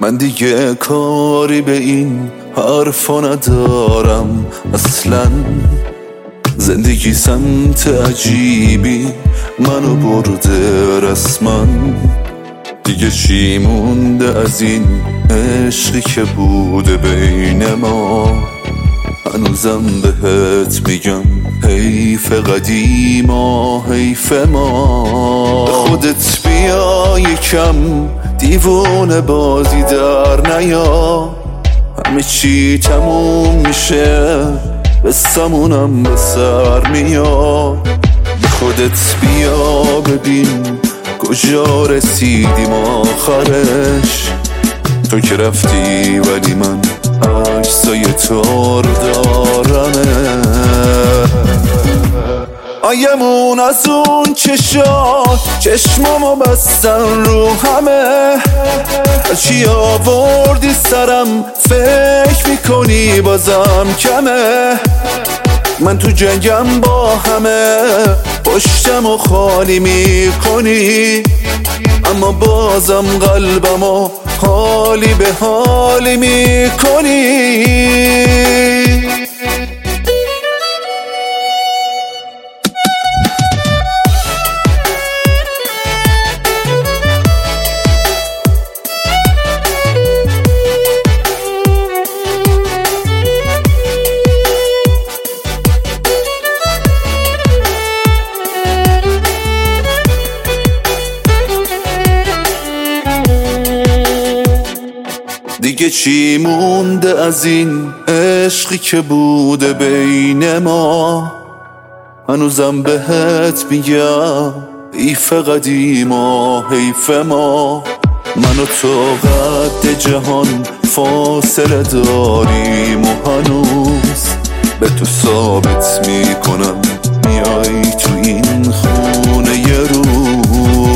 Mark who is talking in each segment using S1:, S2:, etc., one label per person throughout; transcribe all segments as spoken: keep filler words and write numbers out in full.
S1: من دیگه کاری به این حرفا ندارم اصلا. زندگی سمت عجیبی منو برده رسما. دیگه چی مونده از این عشقی که بوده بین ما؟ هنوزم بهت میگم حیف قدیما، حیف ما. خودت بیا یکم دیوونه بازی در نیا. همه چی تموم میشه قصمونم به سر میاد. خودت بیا ببین کجا رسیدیم آخرش. تو که رفتی ولی من عکسای تو رو دارمه. آیمون از اون چشات چشمامو بستن رو همه. هرچی آوردی سرم فکر میکنی بازم کمه. من تو جنگم با همه پشتم و خالی میکنی، اما بازم قلبمو حالی به حالی میکنی. دیگه چی مونده از این عشقی که بوده بین ما؟ هنوزم بهت میگم حیف قدیما، حیف ما. من و تو قد جهان فاصله داریم و هنوز به تو ثابت میکنم میای تو این خونه یه روز.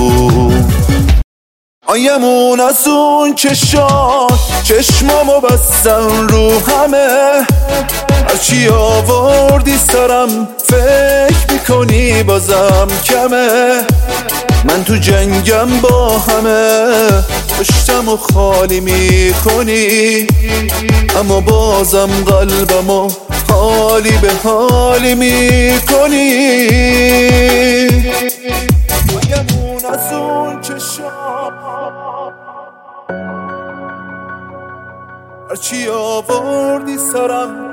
S1: آیمون از اون چشات چشمامو بستن رو همه. هرچی آوردی سرم فکر میکنی بازم کمه. من تو جنگم با همه پشتم و خالی میکنی، اما بازم قلبمو حالی به حالی میکنی. آیمون از اون چشات هرچی آوردی سرم